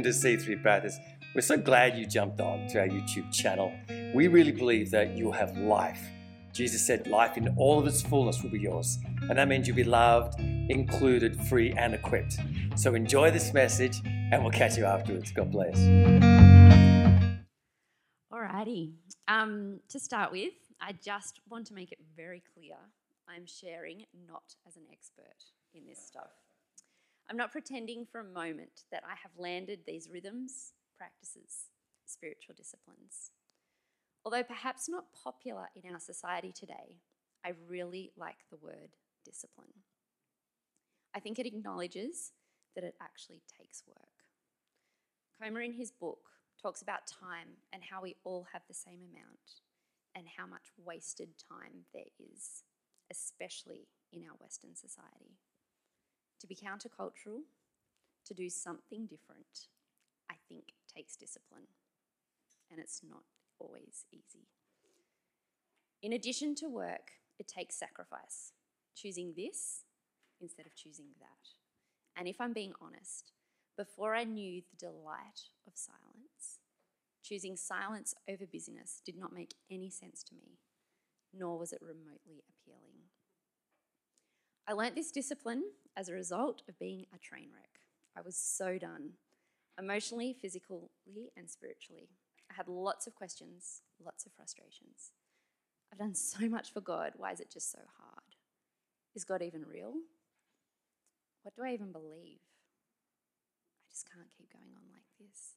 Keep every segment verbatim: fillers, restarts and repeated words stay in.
to C three Bathurst. We're so glad you jumped on to our YouTube channel. We really believe that you'll have life. Jesus said life in all of its fullness will be yours. And that means you'll be loved, included, free, and equipped. So enjoy this message, and we'll catch you afterwards. God bless. Alrighty. Um, to start with, I just want to make it very clear I'm sharing not as an expert in this stuff. I'm not pretending for a moment that I have landed these rhythms, practices, spiritual disciplines. Although perhaps not popular in our society today, I really like the word discipline. I think it acknowledges that it actually takes work. Comer in his book talks about time and how we all have the same amount and how much wasted time there is, especially in our Western society. To be countercultural, to do something different, I think takes discipline, and it's not always easy. In addition to work, it takes sacrifice, choosing this instead of choosing that. And if I'm being honest, before I knew the delight of silence, choosing silence over busyness did not make any sense to me, nor was it remotely appealing. I learnt this discipline as a result of being a train wreck. I was so done, emotionally, physically, and spiritually. I had lots of questions, lots of frustrations. I've done so much for God. Why is it just so hard? Is God even real? What do I even believe? I just can't keep going on like this.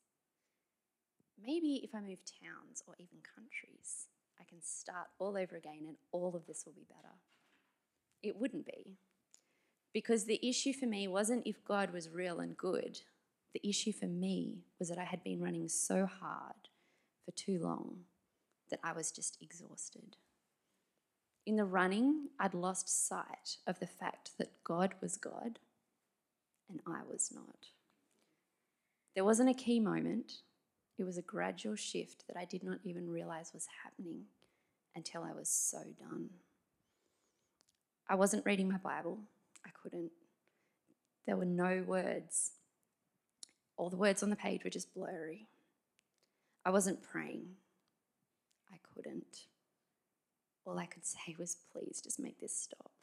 Maybe if I move towns or even countries, I can start all over again and all of this will be better. It wouldn't be, because the issue for me wasn't if God was real and good. The issue for me was that I had been running so hard for too long that I was just exhausted. In the running, I'd lost sight of the fact that God was God and I was not. There wasn't a key moment. It was a gradual shift that I did not even realize was happening until I was so done. I wasn't reading my Bible. I couldn't. There were no words. All the words on the page were just blurry. I wasn't praying. I couldn't. All I could say was, please just make this stop.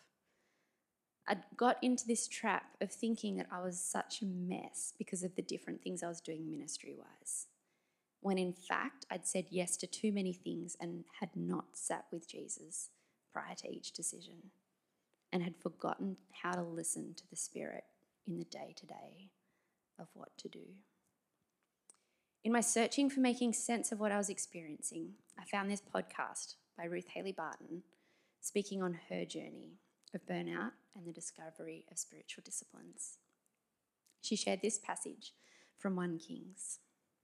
I got into this trap of thinking that I was such a mess because of the different things I was doing ministry-wise, when in fact I'd said yes to too many things and had not sat with Jesus prior to each decision, and had forgotten how to listen to the Spirit in the day-to-day of what to do. In my searching for making sense of what I was experiencing, I found this podcast by Ruth Haley Barton speaking on her journey of burnout and the discovery of spiritual disciplines. She shared this passage from First Kings.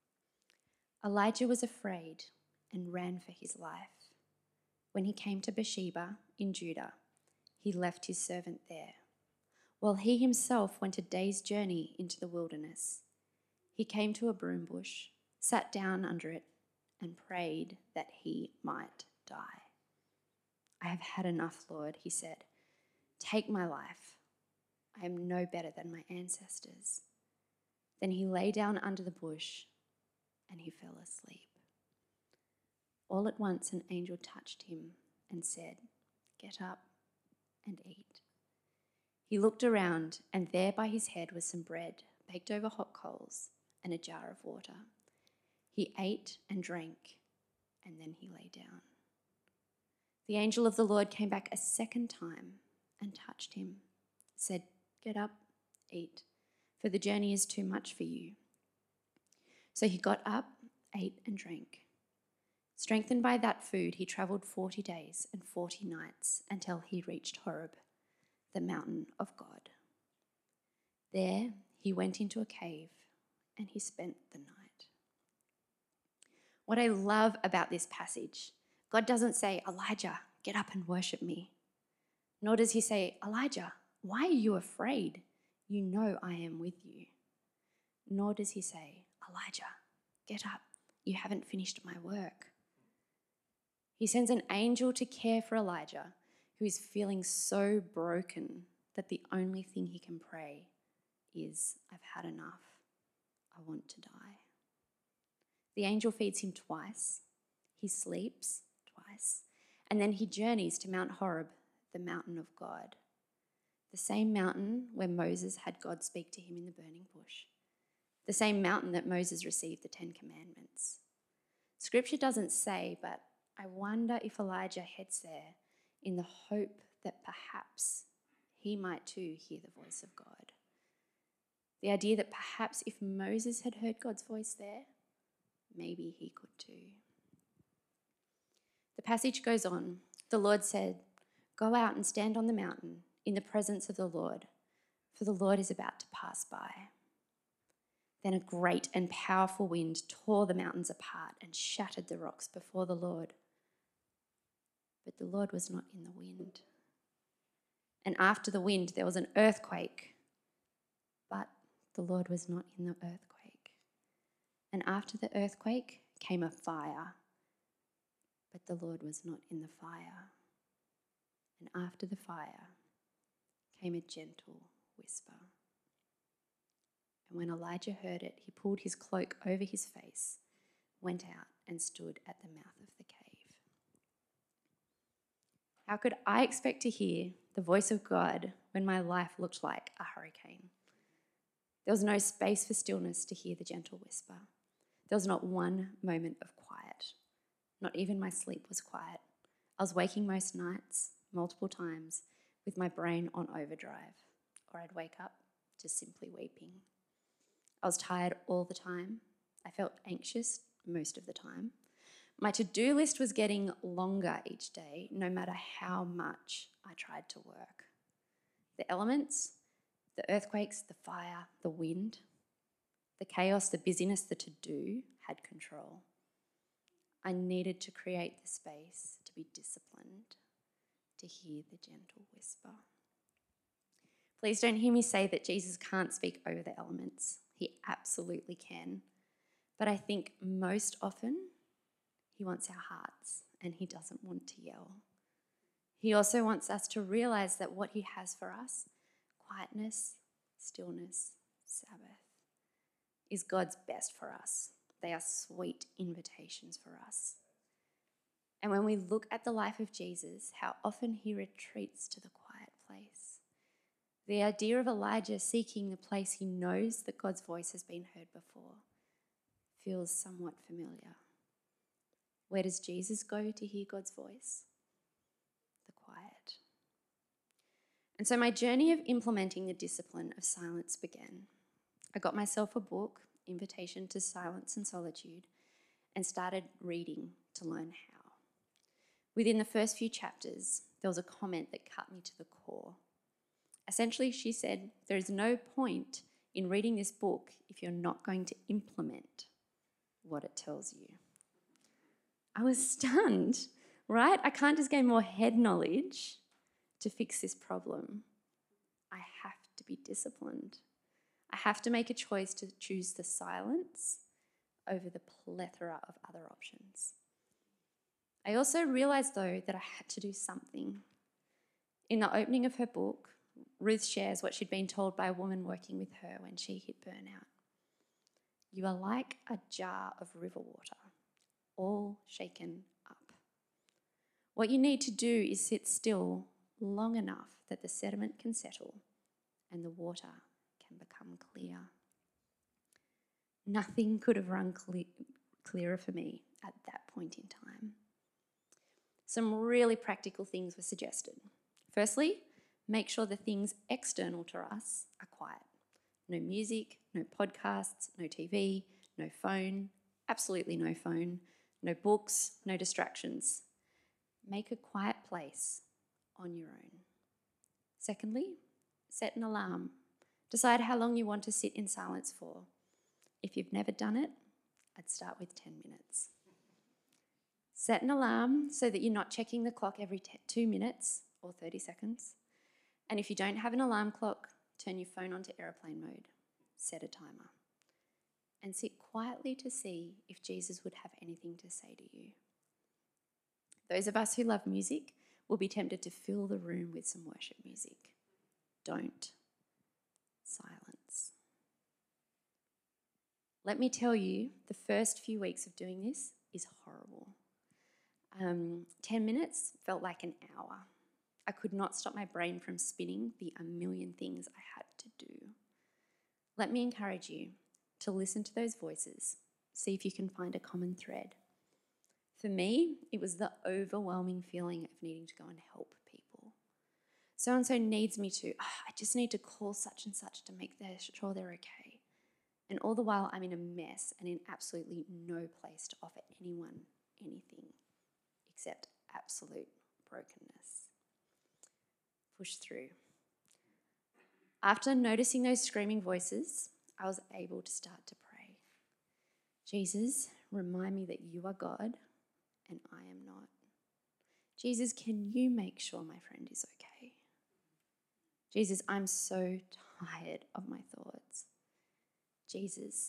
Elijah was afraid and ran for his life. When he came to Bathsheba in Judah, he left his servant there, while he himself went a day's journey into the wilderness. He came to a broom bush, sat down under it, and prayed that he might die. I have had enough, Lord, he said. Take my life. I am no better than my ancestors. Then he lay down under the bush and he fell asleep. All at once an angel touched him and said, get up and eat. He looked around, and there by his head was some bread baked over hot coals and a jar of water. He ate and drank, and then he lay down. The angel of the Lord came back a second time and touched him, said, get up, eat, for the journey is too much for you. So he got up, ate and drank. Strengthened by that food, he travelled forty days and forty nights until he reached Horeb, the mountain of God. There he went into a cave and he spent the night. What I love about this passage, God doesn't say, Elijah, get up and worship me. Nor does he say, Elijah, why are you afraid? You know I am with you. Nor does he say, Elijah, get up. You haven't finished my work. He sends an angel to care for Elijah, who is feeling so broken that the only thing he can pray is, I've had enough. I want to die. The angel feeds him twice. He sleeps twice. And then he journeys to Mount Horeb, the mountain of God, the same mountain where Moses had God speak to him in the burning bush, the same mountain that Moses received the Ten Commandments. Scripture doesn't say, but I wonder if Elijah heads there in the hope that perhaps he might too hear the voice of God. The idea that perhaps if Moses had heard God's voice there, maybe he could too. The passage goes on. The Lord said, "Go out and stand on the mountain in the presence of the Lord, for the Lord is about to pass by." Then a great and powerful wind tore the mountains apart and shattered the rocks before the Lord. But the Lord was not in the wind. And after the wind, there was an earthquake. But the Lord was not in the earthquake. And after the earthquake came a fire. But the Lord was not in the fire. And after the fire came a gentle whisper. And when Elijah heard it, he pulled his cloak over his face, went out, and stood at the mouth of the cave. How could I expect to hear the voice of God when my life looked like a hurricane? There was no space for stillness to hear the gentle whisper. There was not one moment of quiet. Not even my sleep was quiet. I was waking most nights, multiple times, with my brain on overdrive, or I'd wake up just simply weeping. I was tired all the time. I felt anxious most of the time. My to-do list was getting longer each day, no matter how much I tried to work. The elements, the earthquakes, the fire, the wind, the chaos, the busyness, the to-do had control. I needed to create the space to be disciplined, to hear the gentle whisper. Please don't hear me say that Jesus can't speak over the elements. He absolutely can. But I think most often he wants our hearts and he doesn't want to yell. He also wants us to realize that what he has for us, quietness, stillness, Sabbath, is God's best for us. They are sweet invitations for us. And when we look at the life of Jesus, how often he retreats to the quiet place. The idea of Elijah seeking the place he knows that God's voice has been heard before feels somewhat familiar. Where does Jesus go to hear God's voice? The quiet. And so my journey of implementing the discipline of silence began. I got myself a book, Invitation to Silence and Solitude, and started reading to learn how. Within the first few chapters, there was a comment that cut me to the core. Essentially, she said, there is no point in reading this book if you're not going to implement what it tells you. I was stunned, right? I can't just gain more head knowledge to fix this problem. I have to be disciplined. I have to make a choice to choose the silence over the plethora of other options. I also realised, though, that I had to do something. In the opening of her book, Ruth shares what she'd been told by a woman working with her when she hit burnout. You are like a jar of river water, all shaken up. What you need to do is sit still long enough that the sediment can settle and the water can become clear. Nothing could have run cle- clearer for me at that point in time. Some really practical things were suggested. Firstly, make sure the things external to us are quiet. No music, no podcasts, no T V, no phone, absolutely no phone, no books, no distractions. Make a quiet place on your own. Secondly, set an alarm. Decide how long you want to sit in silence for. If you've never done it, I'd start with ten minutes. Set an alarm so that you're not checking the clock every t- two minutes or thirty seconds. And if you don't have an alarm clock, turn your phone onto airplane mode. Set a timer. And sit quietly to see if Jesus would have anything to say to you. Those of us who love music will be tempted to fill the room with some worship music. Don't. Silence. Let me tell you, the first few weeks of doing this is horrible. Um, ten minutes felt like an hour. I could not stop my brain from spinning the a million things I had to do. Let me encourage you to listen to those voices, see if you can find a common thread. For me, it was the overwhelming feeling of needing to go and help people. So-and-so needs me to, oh, I just need to call such and such to make their, sure they're okay. And all the while I'm in a mess and in absolutely no place to offer anyone anything except absolute brokenness. Push through. After noticing those screaming voices, I was able to start to pray. Jesus, remind me that you are God and I am not. Jesus, can you make sure my friend is okay? Jesus, I'm so tired of my thoughts. Jesus.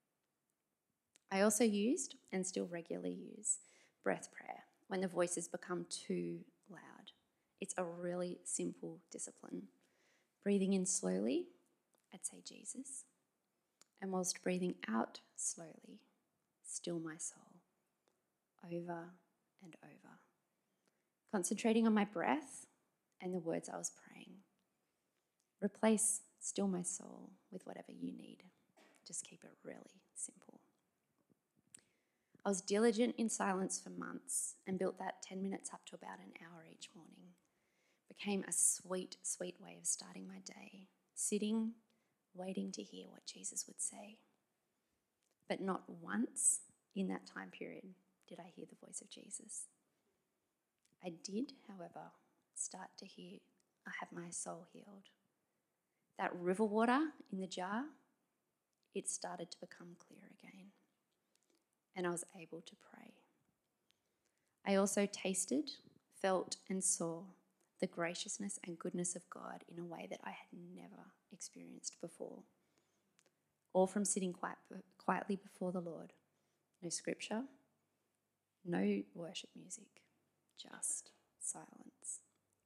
I also used, and still regularly use, breath prayer when the voices become too loud. It's a really simple discipline. Breathing in slowly, I'd say Jesus. And whilst breathing out slowly, still my soul, over and over. Concentrating on my breath and the words I was praying. Replace still my soul with whatever you need. Just keep it really simple. I was diligent in silence for months and built that ten minutes up to about an hour each morning. Became a sweet, sweet way of starting my day, sitting, waiting to hear what Jesus would say. But not once in that time period did I hear the voice of Jesus. I did, however, start to hear, I have my soul healed. That river water in the jar, it started to become clear again. And I was able to pray. I also tasted, felt, and saw the graciousness and goodness of God in a way that I had never experienced before. All from sitting quiet, quietly before the Lord. No scripture, no worship music, just silence.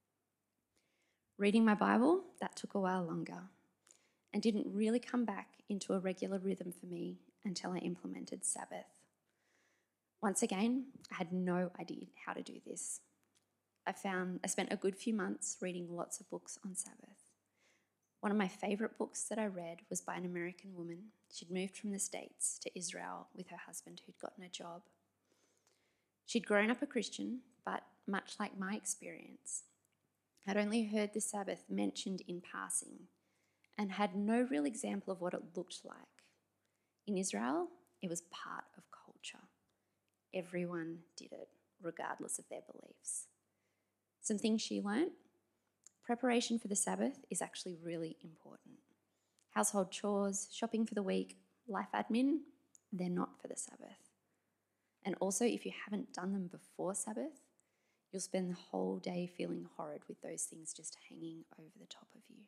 Reading my Bible, that took a while longer and didn't really come back into a regular rhythm for me until I implemented Sabbath. Once again, I had no idea how to do this. I found I spent a good few months reading lots of books on Sabbath. One of my favourite books that I read was by an American woman. She'd moved from the States to Israel with her husband who'd gotten a job. She'd grown up a Christian, but much like my experience, I'd only heard the Sabbath mentioned in passing and had no real example of what it looked like. In Israel, it was part of culture. Everyone did it, regardless of their beliefs. Some things she learnt: preparation for the Sabbath is actually really important. Household chores, shopping for the week, life admin, they're not for the Sabbath. And also, if you haven't done them before Sabbath, you'll spend the whole day feeling horrid with those things just hanging over the top of you.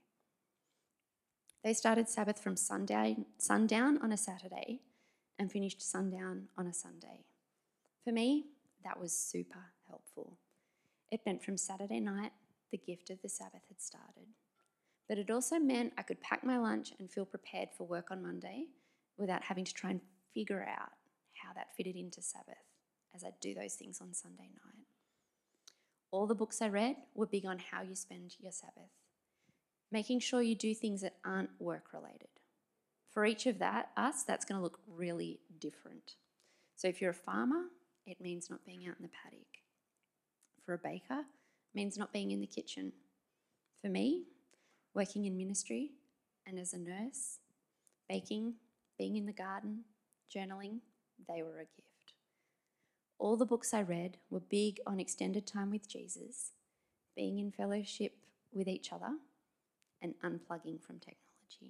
They started Sabbath from sundown, sundown on a Saturday and finished sundown on a Sunday. For me, that was super helpful. It meant from Saturday night, the gift of the Sabbath had started. But it also meant I could pack my lunch and feel prepared for work on Monday without having to try and figure out how that fitted into Sabbath as I do those things on Sunday night. All the books I read were big on how you spend your Sabbath, making sure you do things that aren't work-related. For each of that, us, that's going to look really different. So if you're a farmer, it means not being out in the paddock. For a baker, it means not being in the kitchen. For me, working in ministry and as a nurse, baking, being in the garden, journaling, they were a gift. All the books I read were big on extended time with Jesus, being in fellowship with each other, and unplugging from technology.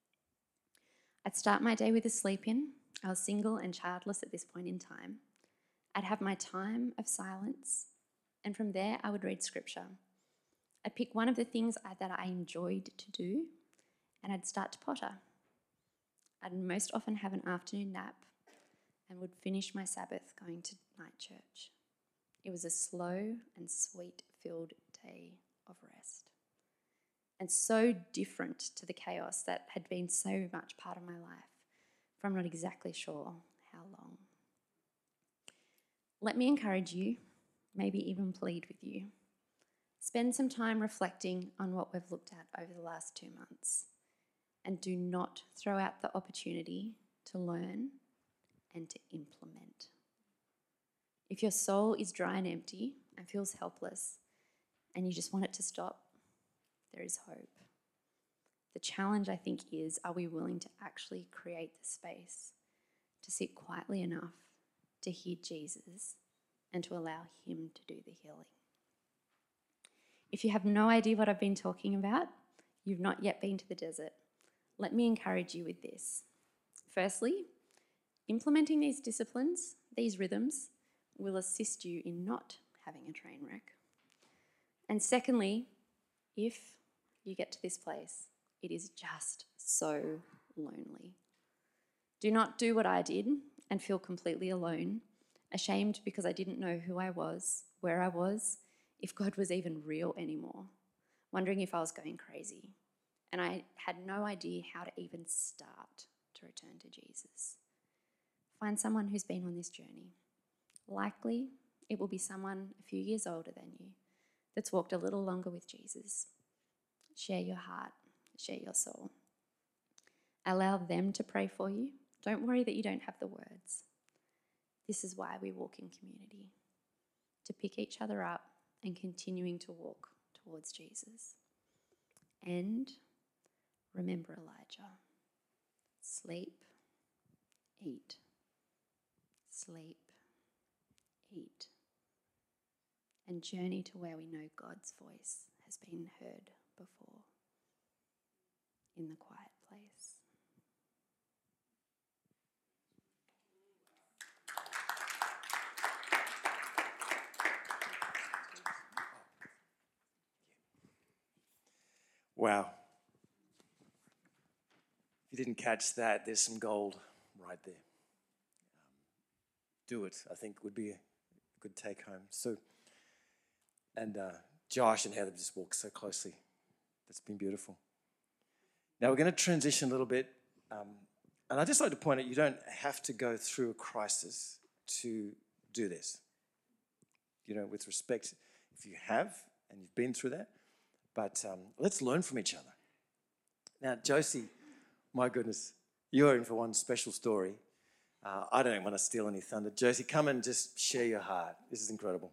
I'd start my day with a sleep-in. I was single and childless at this point in time. I'd have my time of silence, and from there I would read scripture. I'd pick one of the things I, that I enjoyed to do, and I'd start to potter. I'd most often have an afternoon nap and would finish my Sabbath going to night church. It was a slow and sweet-filled day of rest, and so different to the chaos that had been so much part of my life for I'm not exactly sure how long. Let me encourage you, maybe even plead with you. Spend some time reflecting on what we've looked at over the last two months and do not throw out the opportunity to learn and to implement. If your soul is dry and empty and feels helpless and you just want it to stop, there is hope. The challenge, I think, is are we willing to actually create the space to sit quietly enough to hear Jesus and to allow him to do the healing? If you have no idea what I've been talking about, you've not yet been to the desert, let me encourage you with this. Firstly, implementing these disciplines, these rhythms, will assist you in not having a train wreck. And secondly, if you get to this place, it is just so lonely. Do not do what I did and feel completely alone, ashamed because I didn't know who I was, where I was, if God was even real anymore, wondering if I was going crazy. And I had no idea how to even start to return to Jesus. Find someone who's been on this journey. Likely, it will be someone a few years older than you that's walked a little longer with Jesus. Share your heart, share your soul. Allow them to pray for you. Don't worry that you don't have the words. This is why we walk in community, to pick each other up and continuing to walk towards Jesus. And remember Elijah. Sleep, eat. Sleep, eat. And journey to where we know God's voice has been heard before, in the quiet place. Wow. If you didn't catch that, there's some gold right there. Um, do it, I think, would be a good take home. So, and uh, Josh and Heather just walked so closely. That's been beautiful. Now we're going to transition a little bit. Um, and I'd just like to point out, you don't have to go through a crisis to do this. You know, with respect, if you have and you've been through that, but um, let's learn from each other. Now, Josie, my goodness, you're in for one special story. Uh, I don't want to steal any thunder. Josie, come and just share your heart. This is incredible.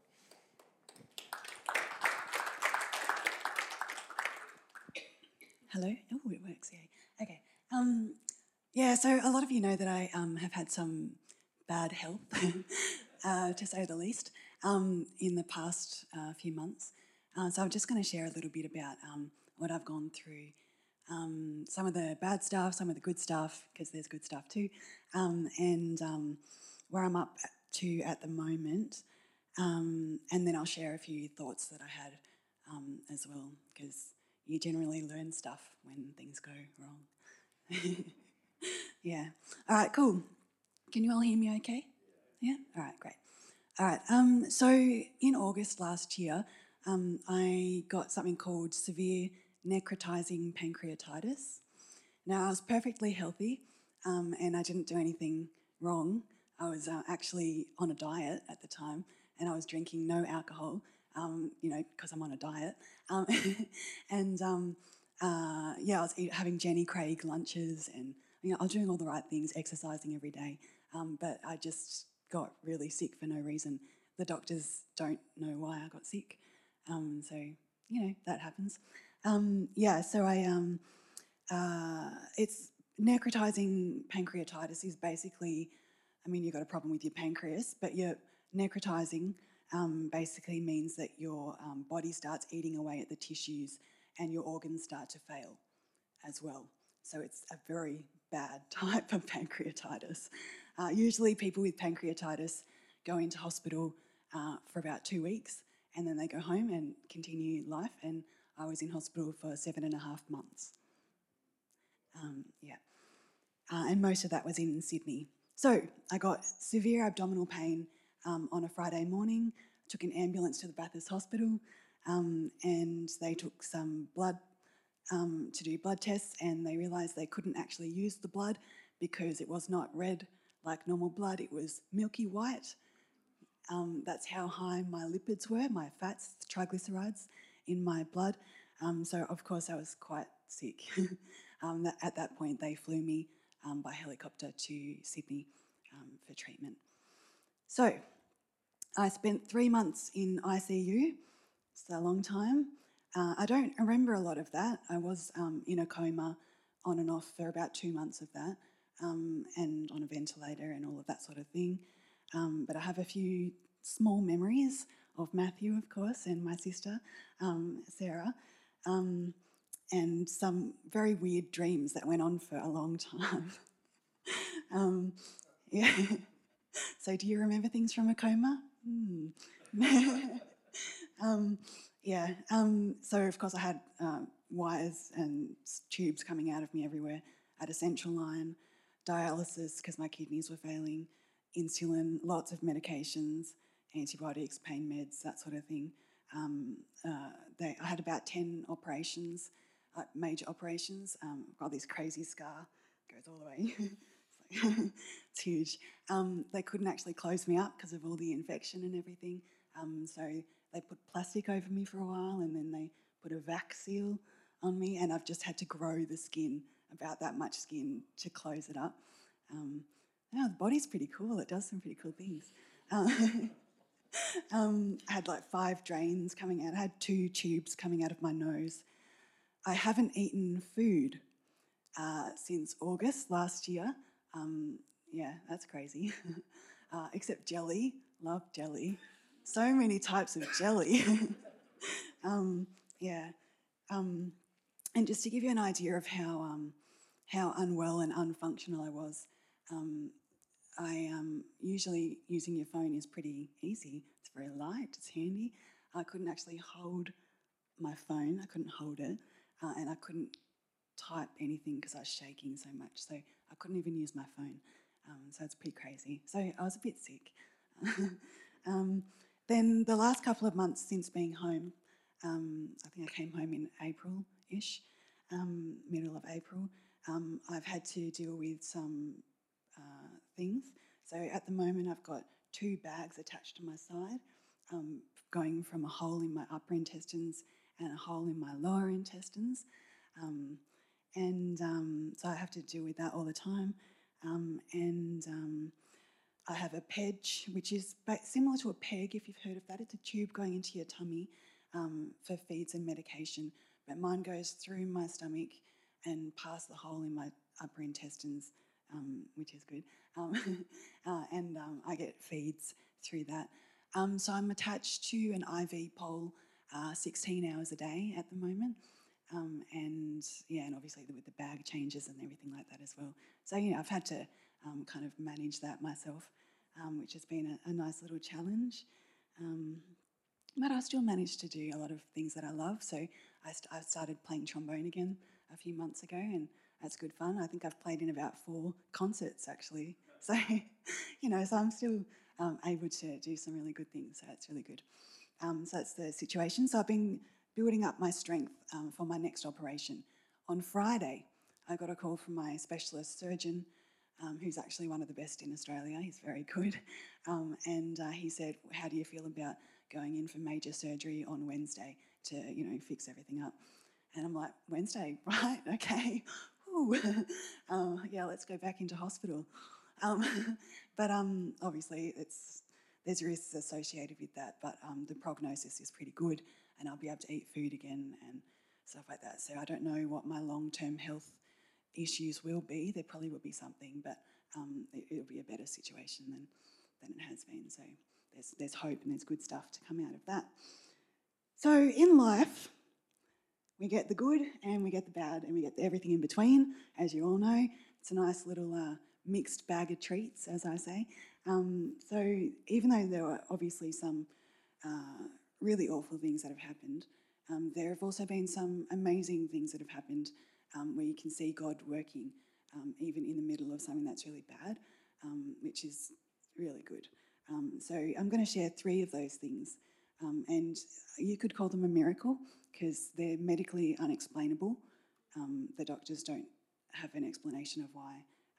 Hello. Oh, it works. Yeah. Okay. Um, yeah. So a lot of you know that I um, have had some bad health, uh, to say the least, um, in the past uh, few months. Uh, so I'm just going to share a little bit about um, what I've gone through. Um, some of the bad stuff, some of the good stuff, because there's good stuff too, um, and um, where I'm up to at the moment. Um, and then I'll share a few thoughts that I had um, as well, because you generally learn stuff when things go wrong. Yeah. All right, cool. Can you all hear me okay? Yeah? All right, great. All right, um, so in August last year, um, I got something called severe necrotizing pancreatitis. Now, I was perfectly healthy um, and I didn't do anything wrong. I was uh, actually on a diet at the time and I was drinking no alcohol, um, you know, because I'm on a diet. Um, and um, uh, yeah, I was eat, having Jenny Craig lunches and, you know, I was doing all the right things, exercising every day, um, but I just got really sick for no reason. The doctors don't know why I got sick. Um, so, you know, that happens. Um, yeah, so I, um, uh, it's necrotizing pancreatitis is basically, I mean, you've got a problem with your pancreas, but you're necrotizing um, basically means that your um, body starts eating away at the tissues and your organs start to fail as well. So it's a very bad type of pancreatitis. Uh, usually people with pancreatitis go into hospital uh, for about two weeks and then they go home and continue life, and I was in hospital for seven and a half months. Um, yeah, uh, and most of that was in Sydney. So I got severe abdominal pain um, on a Friday morning, took an ambulance to the Bathurst Hospital, um, and they took some blood um, to do blood tests, and they realised they couldn't actually use the blood because it was not red like normal blood, it was milky white. Um, that's how high my lipids were, my fats, triglycerides in my blood. Um, so, of course, I was quite sick. um, that, at that point, they flew me um, by helicopter to Sydney um, for treatment. So, I spent three months in I C U. It's a long time. Uh, I don't remember a lot of that. I was um, in a coma on and off for about two months of that, um, and on a ventilator and all of that sort of thing. Um, but I have a few small memories of Matthew, of course, and my sister, um, Sarah, um, and some very weird dreams that went on for a long time. um, yeah. So do you remember things from a coma? Hmm. um, yeah. Um, so, of course, I had uh, wires and tubes coming out of me everywhere. I had a central line, dialysis because my kidneys were failing, insulin, lots of medications, antibiotics, pain meds, that sort of thing. Um, uh, they, I had about ten operations, uh, major operations. Um, I've got this crazy scar, goes all the way. it's, like it's huge. Um, they couldn't actually close me up because of all the infection and everything. Um, so they put plastic over me for a while, and then they put a vac seal on me, and I've just had to grow the skin, about that much skin, to close it up. Um, yeah, the body's pretty cool. It does some pretty cool things. Um, um, I had like five drains coming out. I had two tubes coming out of my nose. I haven't eaten food uh, since August last year. Um, yeah, that's crazy. uh, except jelly. Love jelly. So many types of jelly. um, yeah. Um, and just to give you an idea of how um, how unwell and unfunctional I was, um, I um, usually using your phone is pretty easy. It's very light, it's handy. I couldn't actually hold my phone, I couldn't hold it, uh, and I couldn't type anything because I was shaking so much. So I couldn't even use my phone. Um, so it's pretty crazy. So I was a bit sick. um, then the last couple of months since being home, um, I think I came home in April-ish, um, middle of April, um, I've had to deal with some uh, things. So at the moment I've got two bags attached to my side, um, going from a hole in my upper intestines and a hole in my lower intestines. Um, and um, so I have to deal with that all the time. Um, and um, I have a PEG, which is similar to a PEG, if you've heard of that. It's a tube going into your tummy um, for feeds and medication, but mine goes through my stomach and past the hole in my upper intestines, um, which is good. Um, uh, and um, I get feeds through that. Um, so I'm attached to an I V pole uh, sixteen hours a day at the moment. Um, and yeah, and obviously with the bag changes and everything like that as well. So, you know, I've had to um, kind of manage that myself, um, which has been a, a nice little challenge. Um, but I still managed to do a lot of things that I love. So I, st- I started playing trombone again a few months ago, and that's good fun. I think I've played in about four concerts actually. So, you know, so I'm still um, able to do some really good things. So it's really good. Um, so that's the situation. So I've been building up my strength um, for my next operation. On Friday, I got a call from my specialist surgeon, um, who's actually one of the best in Australia. He's very good. Um, and uh, he said, how do you feel about going in for major surgery on Wednesday to, you know, fix everything up? And I'm like, Wednesday, right, okay. um, yeah, let's go back into hospital. Um, but um, obviously it's there's risks associated with that, but um, the prognosis is pretty good, and I'll be able to eat food again and stuff like that. So I don't know what my long-term health issues will be. There probably will be something, but um, it, it'll be a better situation than, than it has been. So there's, there's hope and there's good stuff to come out of that. So in life, we get the good and we get the bad and we get everything in between, as you all know. It's a nice little uh, mixed bag of treats, as I say. Um, so even though there were obviously some uh, really awful things that have happened, um, there have also been some amazing things that have happened um, where you can see God working um, even in the middle of something that's really bad, um, which is really good. Um, so I'm going to share three of those things. Um, and you could call them a miracle because they're medically unexplainable. Um, the doctors don't have an explanation of why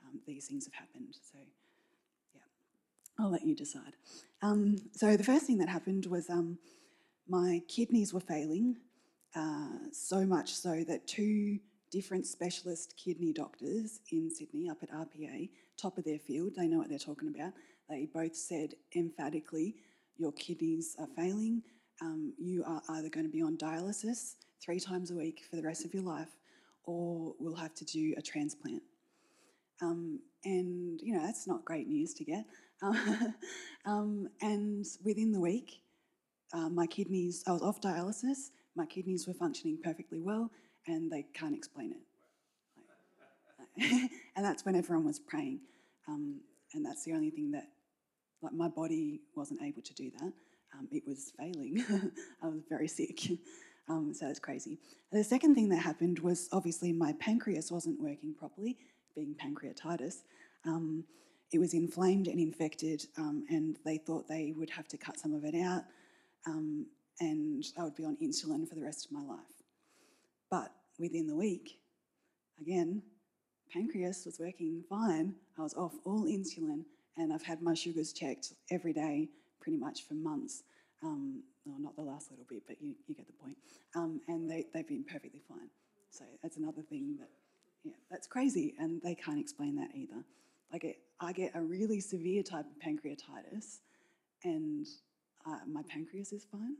um, these things have happened. So, yeah, I'll let you decide. Um, so the first thing that happened was um, my kidneys were failing, uh, so much so that two different specialist kidney doctors in Sydney up at R P A, top of their field, they know what they're talking about, they both said emphatically, your kidneys are failing, um, you are either going to be on dialysis three times a week for the rest of your life, or we'll have to do a transplant. Um, and, you know, that's not great news to get. um, and within the week, uh, my kidneys, I was off dialysis, my kidneys were functioning perfectly well, and they can't explain it. Like, and that's when everyone was praying. Um, and that's the only thing that, like, my body wasn't able to do that. Um, it was failing. I was very sick. Um, so it's crazy. And the second thing that happened was obviously my pancreas wasn't working properly, being pancreatitis. Um, it was inflamed and infected, um, and they thought they would have to cut some of it out, um, and I would be on insulin for the rest of my life. But within the week, again, pancreas was working fine. I was off all insulin, and I've had my sugars checked every day pretty much for months. Um, well, not the last little bit, but you, you get the point. Um, and they, they've been perfectly fine. So that's another thing that, yeah, that's crazy, and they can't explain that either. I get, I get a really severe type of pancreatitis, and uh, my pancreas is fine.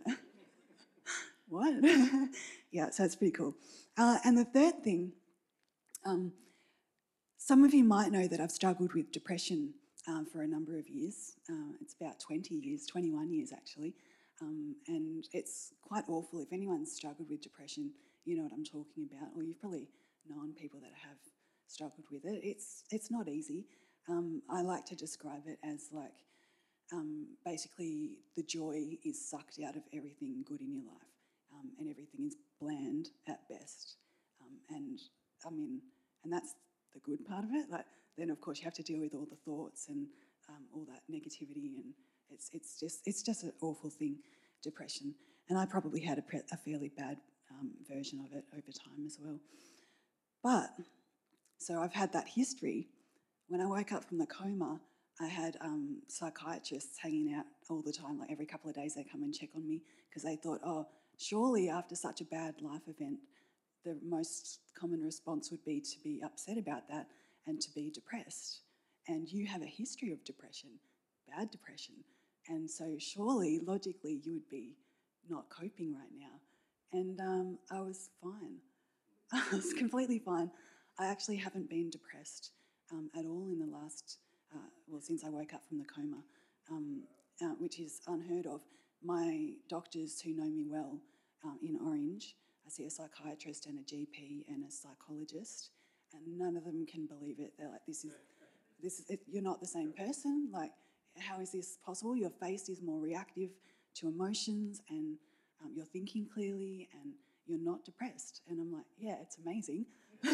What? Yeah, so it's pretty cool. Uh, and the third thing, um, some of you might know that I've struggled with depression um, for a number of years. Uh, it's about twenty years, twenty-one years actually. Um, and it's quite awful. If anyone's struggled with depression, you know what I'm talking about, or you've probably known people that have struggled with it. It's, it's not easy. Um, I like to describe it as like, um, basically the joy is sucked out of everything good in your life, um, and everything is bland at best. Um, and I mean, and that's the good part of it. Like, then of course you have to deal with all the thoughts and um, all that negativity, and it's it's just it's just an awful thing, depression. And I probably had a, pre- a fairly bad um, version of it over time as well. But so I've had that history. When I woke up from the coma, I had um, psychiatrists hanging out all the time. Like every couple of days they come and check on me because they thought, oh, surely after such a bad life event, the most common response would be to be upset about that and to be depressed. And you have a history of depression, bad depression. And so surely, logically, you would be not coping right now. And um, I was fine. I was completely fine. I actually haven't been depressed um, at all in the last, uh, well, since I woke up from the coma, um, uh, which is unheard of. My doctors who know me well uh, in Orange, I see a psychiatrist and a G P and a psychologist, and none of them can believe it. They're like, this is, this is, it, you're not the same person. Like, how is this possible? Your face is more reactive to emotions, and um, you're thinking clearly, and you're not depressed. And I'm like, yeah, it's amazing.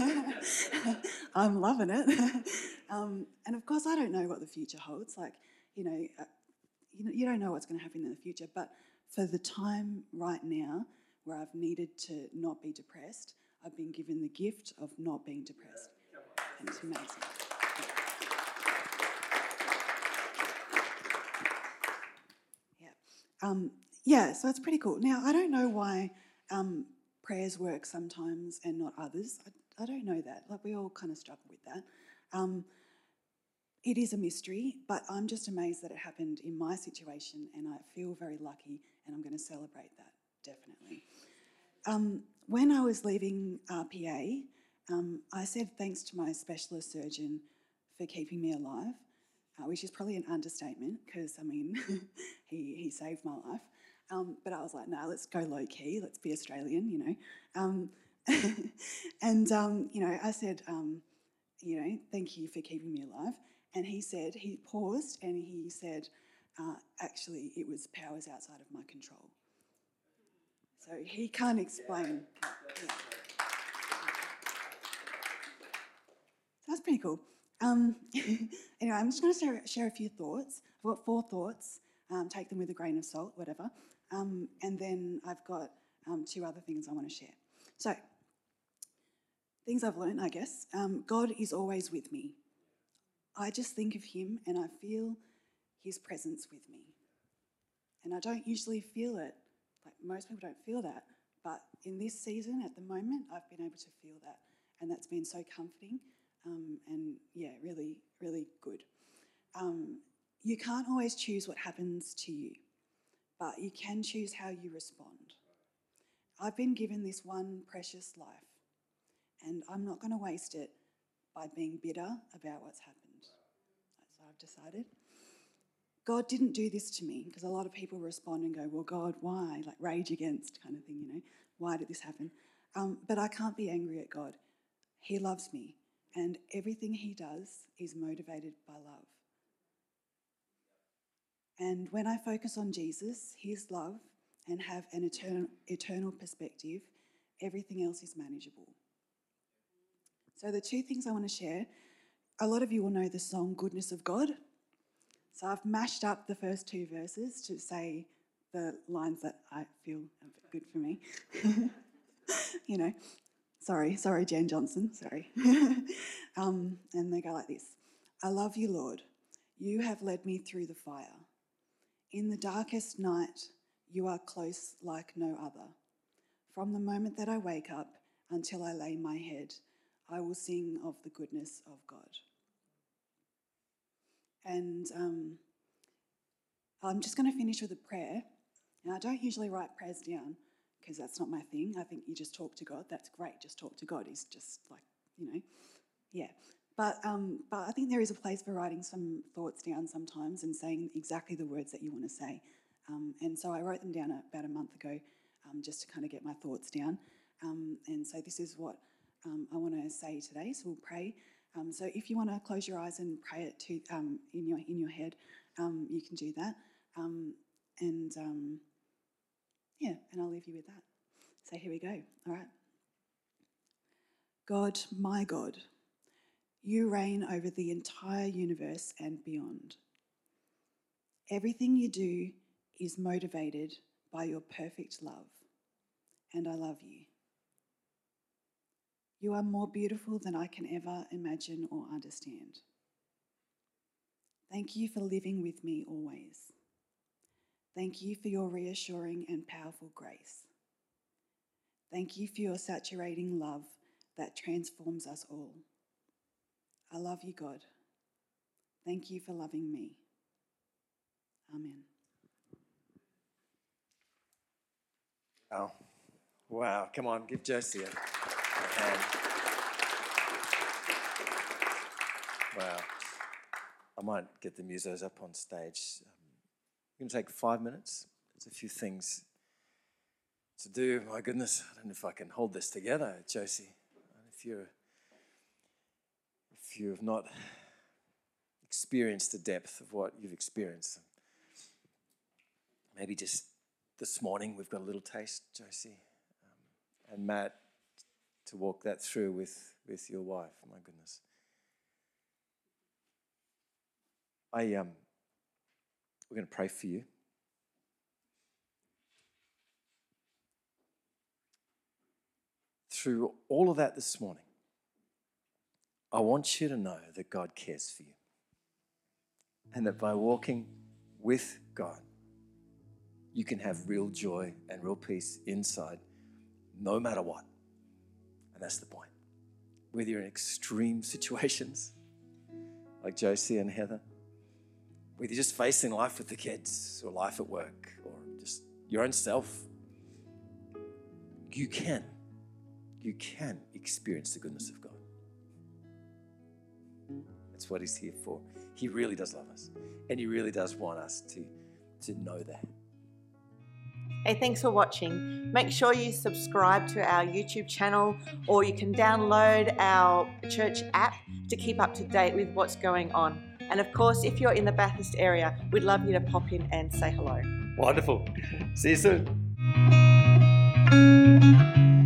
I'm loving it. um, and of course, I don't know what the future holds. Like, you know, uh, you know, you don't know what's going to happen in the future. But for the time right now, where I've needed to not be depressed, I've been given the gift of not being depressed. And it's amazing. Yeah. Um, yeah, so it's pretty cool. Now, I don't know why um, prayers work sometimes and not others. I, I don't know that. Like, we all kind of struggle with that. Um, it is a mystery, but I'm just amazed that it happened in my situation, and I feel very lucky, and I'm going to celebrate that, definitely. Um, when I was leaving R P A, um, I said thanks to my specialist surgeon for keeping me alive, uh, which is probably an understatement because, I mean, he, he saved my life. Um, but I was like, no, let's go low key, let's be Australian, you know. Um, and, um, you know, I said, um, you know, thank you for keeping me alive. And he said, he paused and he said, uh, actually, it was powers outside of my control. So he can't explain. Yeah. So that's pretty cool. Um, anyway, I'm just going to share, share a few thoughts. I've got four thoughts. Um, take them with a grain of salt, whatever. Um, and then I've got um, two other things I want to share. So things I've learned, I guess. Um, God is always with me. I just think of him and I feel his presence with me. And I don't usually feel it. Like most people don't feel that. But in this season, at the moment, I've been able to feel that. And that's been so comforting um, and, yeah, really, really good. Um, you can't always choose what happens to you, but you can choose how you respond. I've been given this one precious life, and I'm not going to waste it by being bitter about what's happened. So I've decided. God didn't do this to me, because a lot of people respond and go, well, God, why? Like rage against kind of thing, you know. Why did this happen? Um, but I can't be angry at God. He loves me, and everything he does is motivated by love. And when I focus on Jesus, his love, and have an eternal, eternal perspective, everything else is manageable. So the two things I want to share, a lot of you will know the song Goodness of God. So I've mashed up the first two verses to say the lines that I feel are good for me. You know, sorry, sorry, Jan Johnson, sorry. um, and they go like this. I love you, Lord. You have led me through the fire. In the darkest night, you are close like no other. From the moment that I wake up until I lay my head, I will sing of the goodness of God. And um, I'm just going to finish with a prayer. And I don't usually write prayers down because that's not my thing. I think you just talk to God. That's great. Just talk to God. He's just like, you know, yeah. But um, but I think there is a place for writing some thoughts down sometimes and saying exactly the words that you want to say. Um, and so I wrote them down about a month ago um, just to kind of get my thoughts down. Um, and so this is what um, I want to say today. So we'll pray. Um, so if you want to close your eyes and pray it to um, in your in your head, um, you can do that. Um, and um, yeah, and I'll leave you with that. So here we go. All right. God, my God, you reign over the entire universe and beyond. Everything you do is motivated by your perfect love, and I love you. You are more beautiful than I can ever imagine or understand. Thank you for living with me always. Thank you for your reassuring and powerful grace. Thank you for your saturating love that transforms us all. I love you, God. Thank you for loving me. Amen. Wow. Wow. Come on, give Josie a, a hand. Wow. I might get the musos up on stage. Um, I'm going to take five minutes. There's a few things to do. My goodness, I don't know if I can hold this together, Josie. If you're, if you have not experienced the depth of what you've experienced, maybe just this morning we've got a little taste, Josie, um, and Matt, to walk that through with, with your wife. My goodness. I um, we're going to pray for you. Through all of that this morning, I want you to know that God cares for you. And that by walking with God, you can have real joy and real peace inside, no matter what. And that's the point. Whether you're in extreme situations, like Josie and Heather, whether you're just facing life with the kids, or life at work, or just your own self, you can. You can experience the goodness of God. That's what he's here for. He really does love us. And he really does want us to, to know that. Hey, thanks for watching. Make sure you subscribe to our YouTube channel, or you can download our church app to keep up to date with what's going on. And of course, if you're in the Bathurst area, we'd love you to pop in and say hello. Wonderful. See you soon.